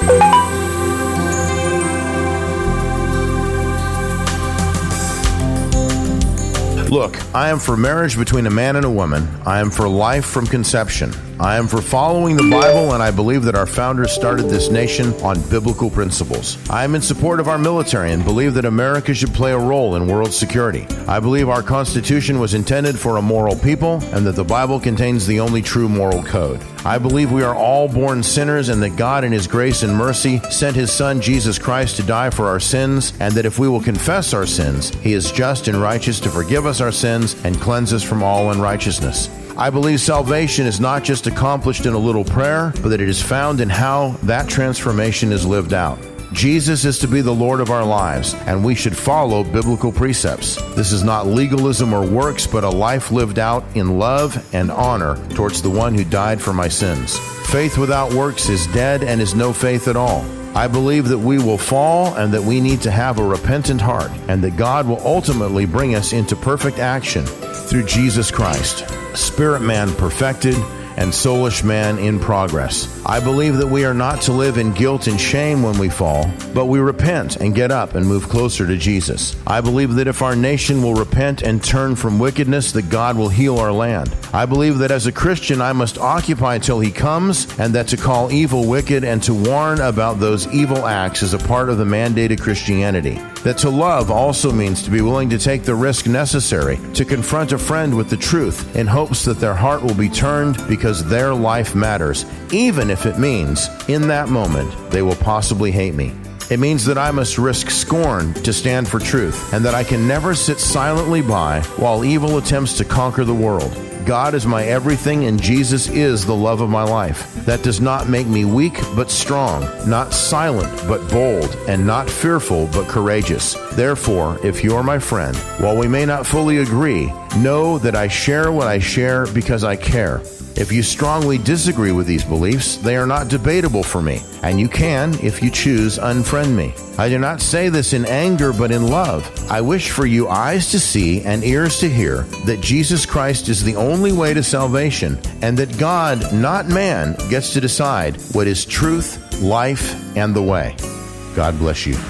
Look, I am for marriage between a man and a woman. I am for life from conception. I am for following the Bible, and I believe that our founders started this nation on biblical principles. I am in support of our military and believe that America should play a role in world security. I believe our Constitution was intended for a moral people and that the Bible contains the only true moral code. I believe we are all born sinners and that God in His grace and mercy sent His Son Jesus Christ to die for our sins, and that if we will confess our sins, He is just and righteous to forgive us our sins and cleanse us from all unrighteousness. I believe salvation is not just accomplished in a little prayer, but that it is found in how that transformation is lived out. Jesus is to be the Lord of our lives, and we should follow biblical precepts. This is not legalism or works, but a life lived out in love and honor towards the one who died for my sins. Faith without works is dead and is no faith at all. I believe that we will fall and that we need to have a repentant heart, and that God will ultimately bring us into perfect action through Jesus Christ, spirit man perfected and soulish man in progress. I believe that we are not to live in guilt and shame when we fall, but we repent and get up and move closer to Jesus. I believe that if our nation will repent and turn from wickedness, that God will heal our land. I believe that as a Christian, I must occupy till He comes, and that to call evil wicked and to warn about those evil acts is a part of the mandated Christianity. That to love also means to be willing to take the risk necessary to confront a friend with the truth in hopes that their heart will be turned because their life matters, even if it means in that moment they will possibly hate me. It means that I must risk scorn to stand for truth, and that I can never sit silently by while evil attempts to conquer the world. God is my everything, and Jesus is the love of my life. That does not make me weak, but strong, not silent, but bold, and not fearful, but courageous. Therefore, if you are my friend, while we may not fully agree, know that I share what I share because I care. If you strongly disagree with these beliefs, they are not debatable for me, and you can, if you choose, unfriend me. I do not say this in anger, but in love. I wish for you eyes to see and ears to hear that Jesus Christ is the only way to salvation, and that God, not man, gets to decide what is truth, life, and the way. God bless you.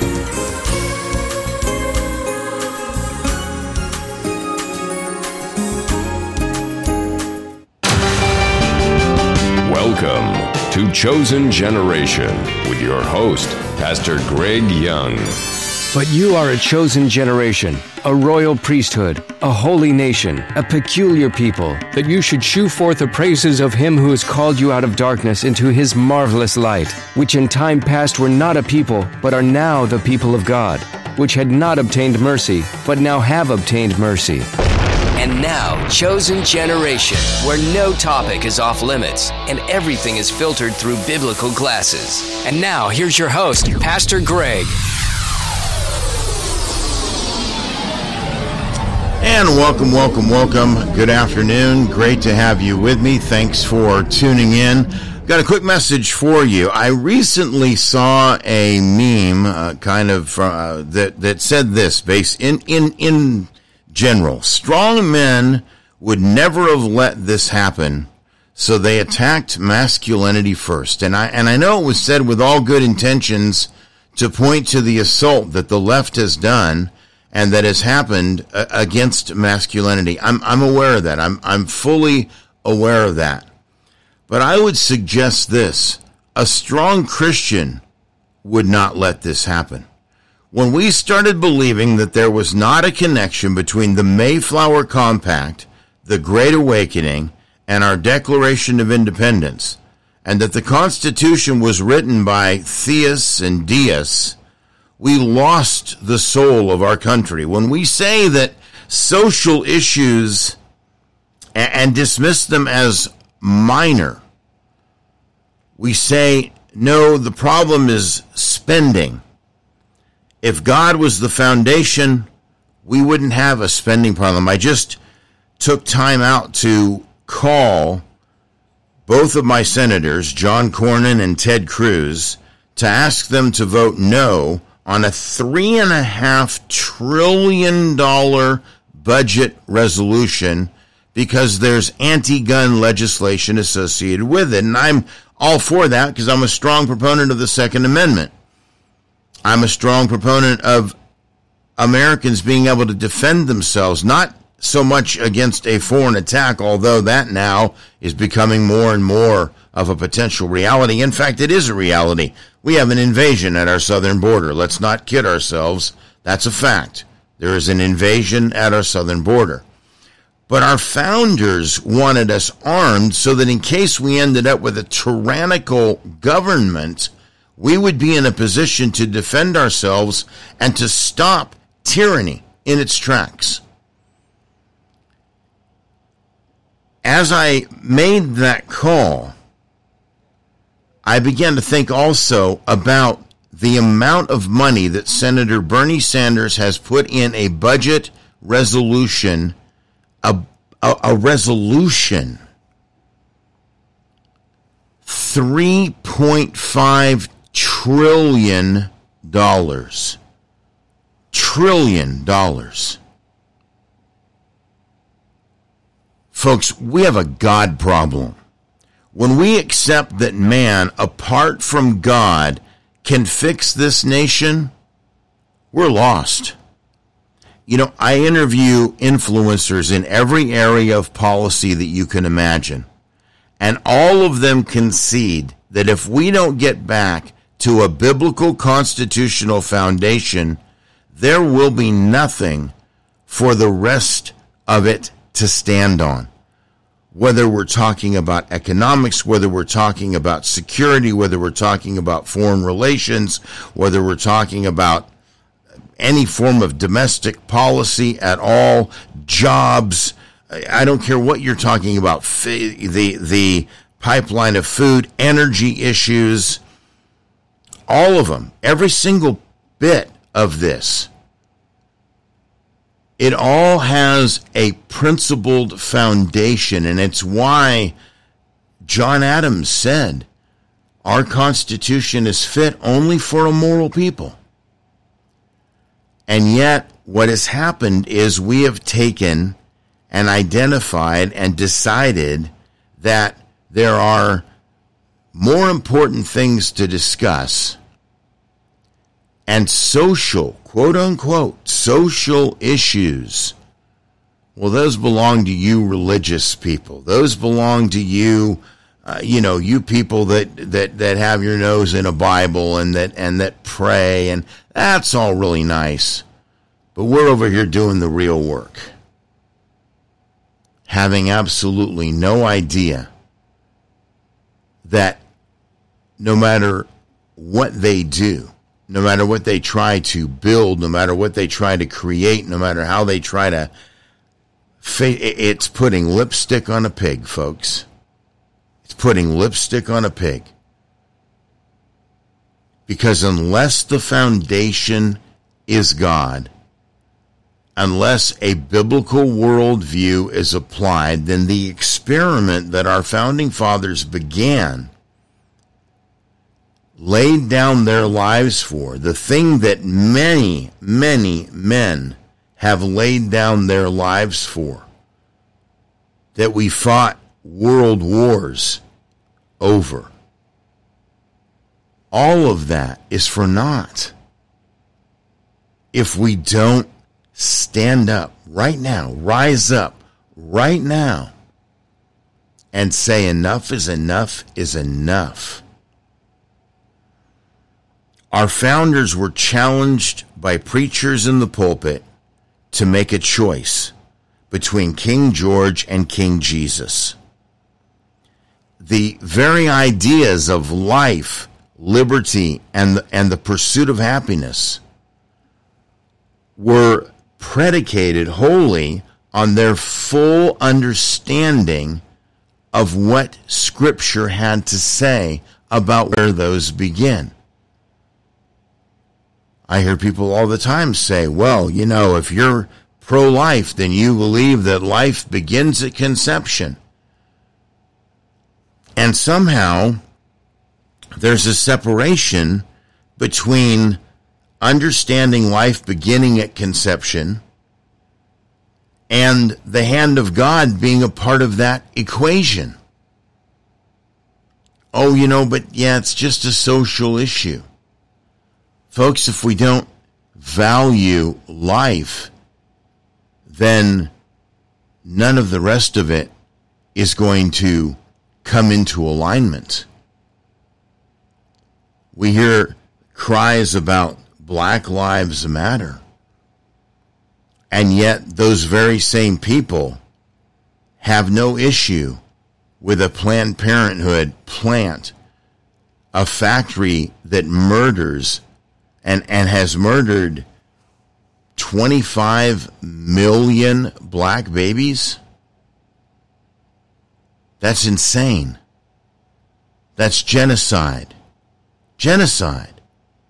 Welcome to Chosen Generation with your host, Pastor Greg Young. But you are a chosen generation, a royal priesthood, a holy nation, a peculiar people, that you should shew forth the praises of Him who has called you out of darkness into His marvelous light, which in time past were not a people, but are now the people of God, which had not obtained mercy, but now have obtained mercy. And now, Chosen Generation, where no topic is off limits and everything is filtered through biblical glasses. And now, here's your host, Pastor Greg. And welcome. Good afternoon. Great to have you with me. Thanks for tuning in. Got a quick message for you. I recently saw a meme that said this, based in general. Strong men would never have let this happen, so they attacked masculinity first. And I know it was said with all good intentions to point to the assault that the left has done and that has happened against masculinity. I'm aware of that. I'm fully aware of that. But I would suggest this: a strong Christian would not let this happen. When we started believing that there was not a connection between the Mayflower Compact, the Great Awakening, and our Declaration of Independence, and that the Constitution was written by theists and deists, we lost the soul of our country. When we say that social issues and dismiss them as minor, we say, no, the problem is spending. If God was the foundation, we wouldn't have a spending problem. I just took time out to call both of my senators, John Cornyn and Ted Cruz, to ask them to vote no on a $3.5 trillion budget resolution because there's anti-gun legislation associated with it. And I'm all for that because I'm a strong proponent of the Second Amendment. I'm a strong proponent of Americans being able to defend themselves, not so much against a foreign attack, although that now is becoming more and more of a potential reality. In fact, it is a reality. We have an invasion at our southern border. Let's not kid ourselves. That's a fact. There is an invasion at our southern border. But our founders wanted us armed so that in case we ended up with a tyrannical government, we would be in a position to defend ourselves and to stop tyranny in its tracks. As I made that call, I began to think also about the amount of money that Senator Bernie Sanders has put in a budget resolution, a resolution, $3.5 trillion. Trillion dollars. Folks, we have a God problem. When we accept that man, apart from God, can fix this nation, we're lost. You know, I interview influencers in every area of policy that you can imagine, and all of them concede that if we don't get back to a biblical constitutional foundation, there will be nothing for the rest of it to stand on. Whether we're talking about economics, whether we're talking about security, whether we're talking about foreign relations, whether we're talking about any form of domestic policy at all, jobs, I don't care what you're talking about, the pipeline of food, energy issues, all of them, every single bit of this. It all has a principled foundation, and it's why John Adams said, our Constitution is fit only for a moral people. And yet, what has happened is we have taken and identified and decided that there are more important things to discuss, and social, quote-unquote, social issues, well, those belong to you religious people. Those belong to you, you people that have your nose in a Bible and that pray, and that's all really nice. But we're over here doing the real work, having absolutely no idea that no matter what they do, no matter what they try to build, no matter what they try to create, no matter how they try to, it's putting lipstick on a pig, folks. It's putting lipstick on a pig. Because unless the foundation is God, unless a biblical worldview is applied, then the experiment that our founding fathers began, laid down their lives for, the thing that many, many men have laid down their lives for, that we fought world wars over, all of that is for naught if we don't stand up right now, rise up right now, and say enough is enough is enough. Our founders were challenged by preachers in the pulpit to make a choice between King George and King Jesus. The very ideas of life, liberty, and the pursuit of happiness were predicated wholly on their full understanding of what Scripture had to say about where those begin. I hear people all the time say, well, if you're pro-life, then you believe that life begins at conception. And somehow there's a separation between understanding life beginning at conception and the hand of God being a part of that equation. it's just a social issue. Folks, if we don't value life, then none of the rest of it is going to come into alignment. We hear cries about Black Lives Matter, and yet those very same people have no issue with a Planned Parenthood plant, a factory that murders and has murdered 25 million black babies. That's insane. That's genocide. Genocide.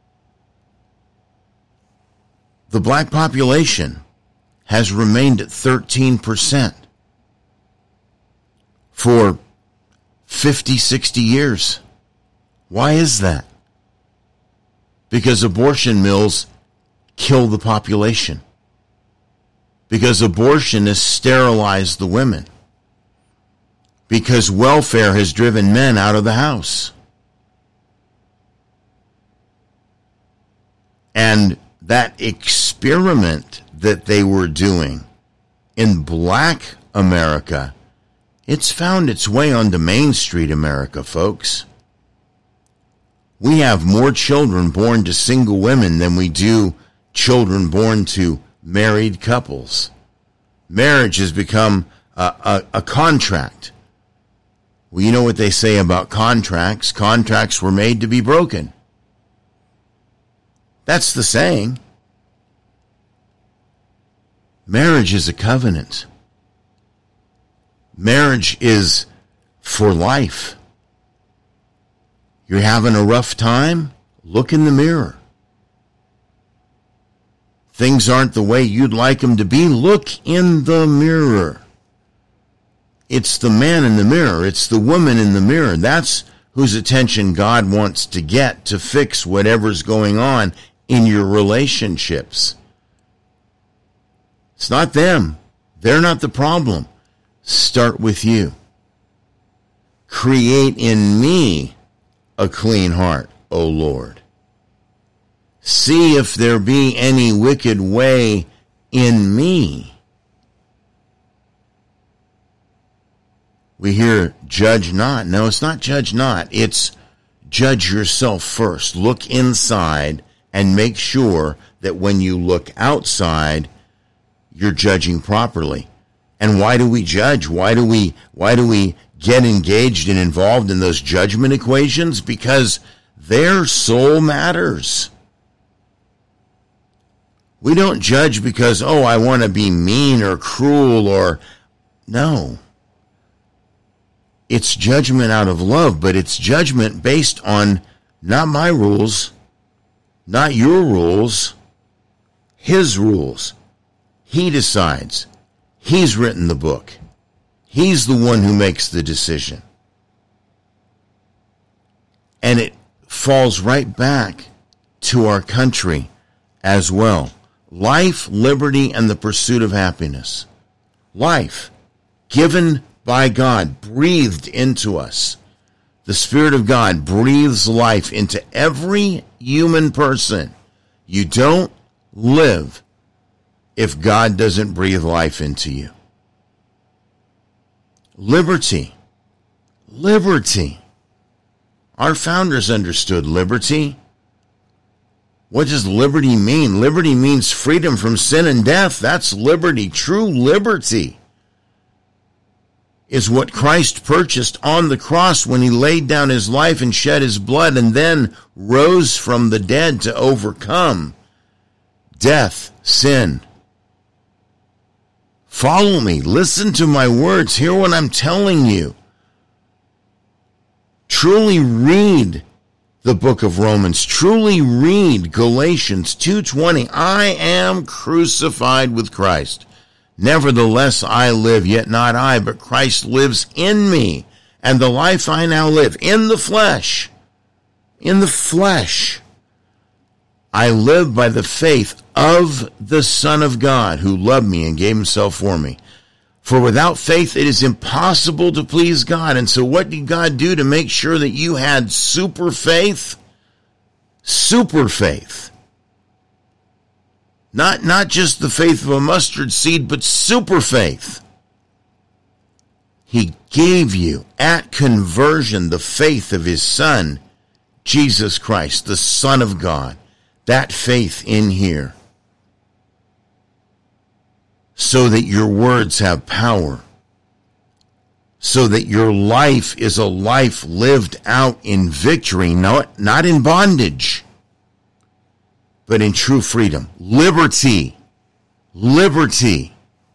The black population has remained at 13% for 50, 60 years. Why is that? Because abortion mills kill the population. Because abortionists sterilize the women. Because welfare has driven men out of the house. And that experiment that they were doing in black America, it's found its way onto Main Street America, folks. We have more children born to single women than we do children born to married couples. Marriage has become a contract. Well, you know what they say about contracts. Contracts were made to be broken. That's the saying. Marriage is a covenant. Marriage is for life. You're having a rough time? Look in the mirror. Things aren't the way you'd like them to be? Look in the mirror. It's the man in the mirror. It's the woman in the mirror. That's whose attention God wants to get to fix whatever's going on in your relationships. It's not them. They're not the problem. Start with you. Create in me a clean heart, O Lord. See if there be any wicked way in me. We hear judge not. No, it's not judge not. It's judge yourself first. Look inside and make sure that when you look outside, you're judging properly. And why do we judge? Why do we get engaged and involved in those judgment equations? Because their soul matters. We don't judge because, I want to be mean or cruel or... No. It's judgment out of love, but it's judgment based on not my rules, not your rules, his rules. He decides. He's written the book. He's the one who makes the decision. And it falls right back to our country as well. Life, liberty, and the pursuit of happiness. Life, given by God, breathed into us. The Spirit of God breathes life into every human person. You don't live if God doesn't breathe life into you. Liberty. Liberty. Our founders understood liberty. What does liberty mean? Liberty means freedom from sin and death. That's liberty. True liberty is what Christ purchased on the cross when he laid down his life and shed his blood and then rose from the dead to overcome death, sin. Follow me. Listen to my words. Hear what I'm telling you. Truly read the book of Romans. Truly read Galatians 2:20. I am crucified with Christ. Nevertheless I live, yet not I, but Christ lives in me. And the life I now live in the flesh, I live by the faith of the Son of God who loved me and gave himself for me. For without faith, it is impossible to please God. And so what did God do to make sure that you had super faith? Super faith. Not just the faith of a mustard seed, but super faith. He gave you at conversion the faith of his Son, Jesus Christ, the Son of God. That faith in here. So that your words have power. So that your life is a life lived out in victory, not in bondage, but in true freedom. Liberty. Liberty.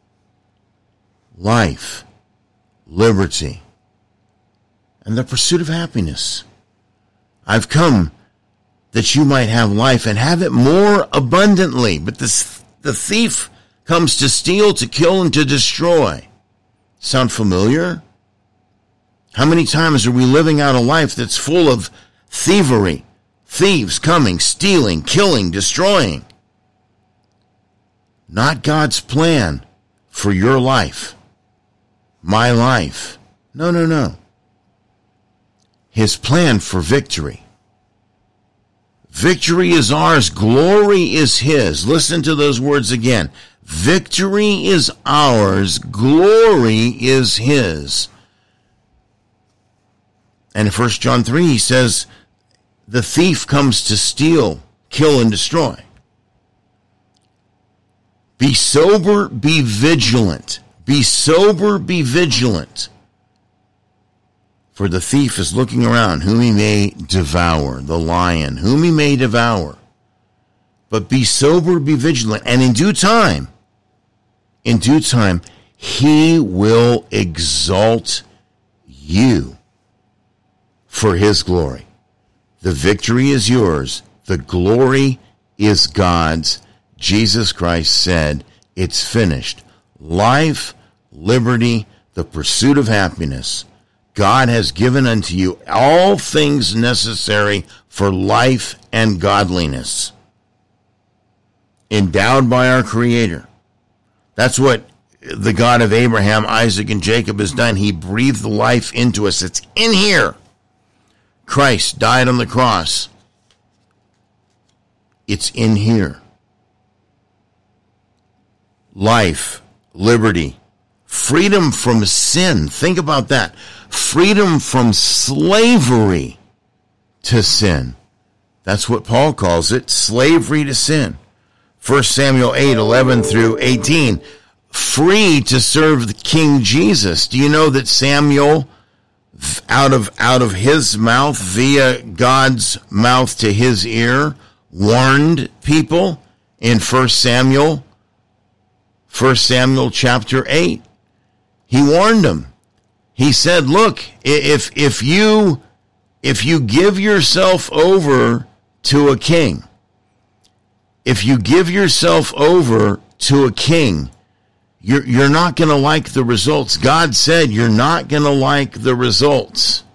Life. Liberty. And the pursuit of happiness. I've come that you might have life and have it more abundantly. But the thief comes to steal, to kill, and to destroy. Sound familiar? How many times are we living out a life that's full of thievery? Thieves coming, stealing, killing, destroying. Not God's plan for your life. My life. No. His plan for victory. Victory is ours. Glory is his. Listen to those words again. Victory is ours. Glory is his. And in 1 John 3, he says, the thief comes to steal, kill, and destroy. Be sober, be vigilant. Be sober, be vigilant. For the thief is looking around, whom he may devour, the lion, whom he may devour. But be sober, be vigilant, and in due time, he will exalt you for his glory. The victory is yours. The glory is God's. Jesus Christ said, it's finished. Life, liberty, the pursuit of happiness. God has given unto you all things necessary for life and godliness. Endowed by our Creator. That's what the God of Abraham, Isaac, and Jacob has done. He breathed the life into us. It's in here. Christ died on the cross. It's in here. Life, liberty, freedom from sin. Think about that. Freedom from slavery to sin. That's what Paul calls it, slavery to sin. 1 Samuel 8:11 through 18. Free to serve the King Jesus. Do you know that Samuel, out of his mouth, via God's mouth to his ear, warned people in 1 Samuel chapter 8. He warned them. He said, look, if you give yourself over to a king, if you give yourself over to a king, you're not going to like the results. God said you're not going to like the results.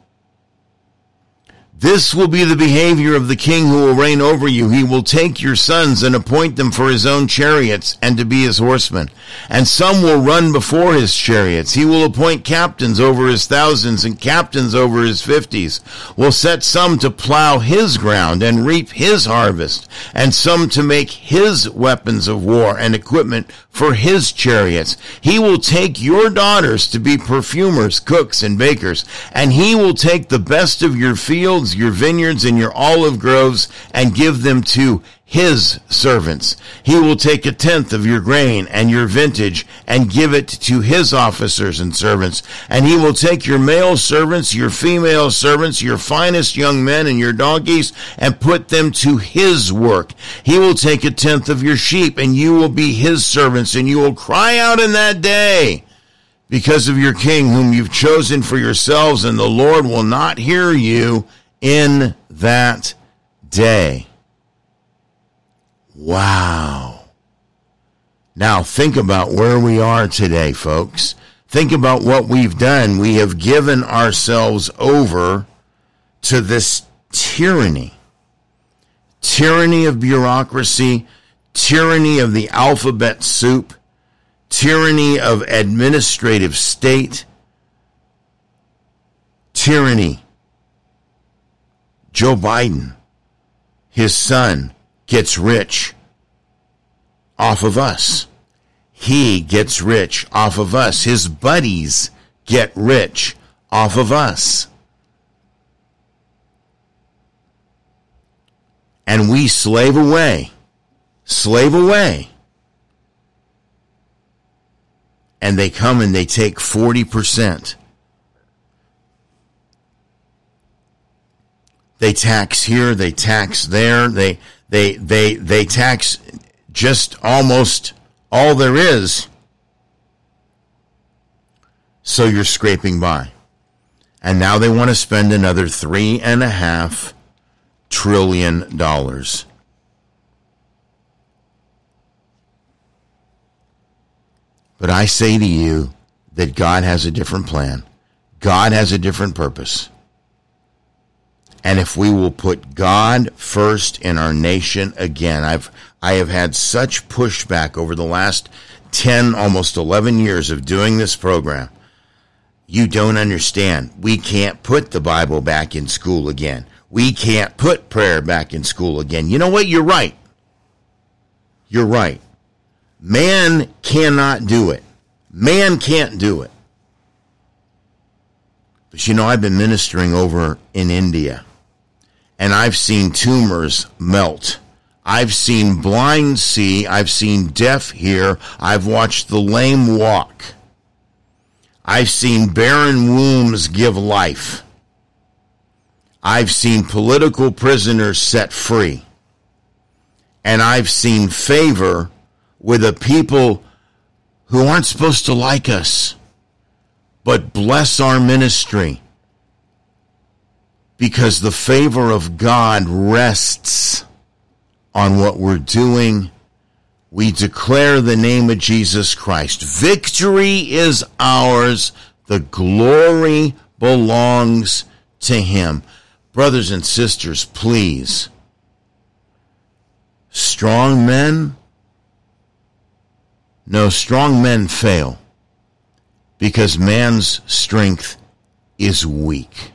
This will be the behavior of the king who will reign over you. He will take your sons and appoint them for his own chariots and to be his horsemen. And some will run before his chariots. He will appoint captains over his thousands and captains over his 50s. Will set some to plow his ground and reap his harvest, and some to make his weapons of war and equipment for his chariots. He will take your daughters to be perfumers, cooks, and bakers, and he will take the best of your fields, your vineyards, and your olive groves, and give them to his servants. He will take 1/10 of your grain and your vintage and give it to his officers and servants. And he will take your male servants, your female servants, your finest young men and your donkeys, and put them to his work. He will take 1/10 of your sheep, and you will be his servants, and you will cry out in that day because of your king whom you've chosen for yourselves, and the Lord will not hear you in that day. Wow. Now think about where we are today, folks. Think about what we've done. We have given ourselves over to this tyranny. Tyranny of bureaucracy, tyranny of the alphabet soup, tyranny of administrative state, tyranny. Joe Biden, his son, gets rich off of us. He gets rich off of us. His buddies get rich off of us. And we slave away. And they come and they take 40%. They tax here, they tax there, they tax just almost all there is. So you're scraping by. And now they want to spend another $3.5 trillion. But I say to you that God has a different plan. God has a different purpose. And if we will put God first in our nation again, I have had such pushback over the last 10, almost 11 years of doing this program. You don't understand. We can't put the Bible back in school again. We can't put prayer back in school again. You know what? You're right. You're right. Man cannot do it. Man can't do it. But you know, I've been ministering over in India, and I've seen tumors melt. I've seen blind see. I've seen deaf hear. I've watched the lame walk. I've seen barren wombs give life. I've seen political prisoners set free. And I've seen favor with a people who aren't supposed to like us, but bless our ministry, because the favor of God rests on what we're doing. We declare the name of Jesus Christ. Victory is ours. The glory belongs to him. Brothers and sisters, please. Strong men? No, strong men fail because man's strength is weak.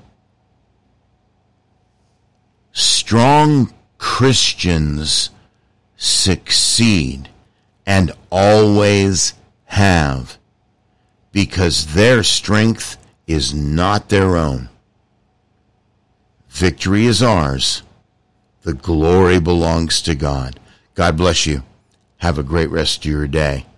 Strong Christians succeed and always have, because their strength is not their own. Victory is ours. The glory belongs to God. God bless you. Have a great rest of your day.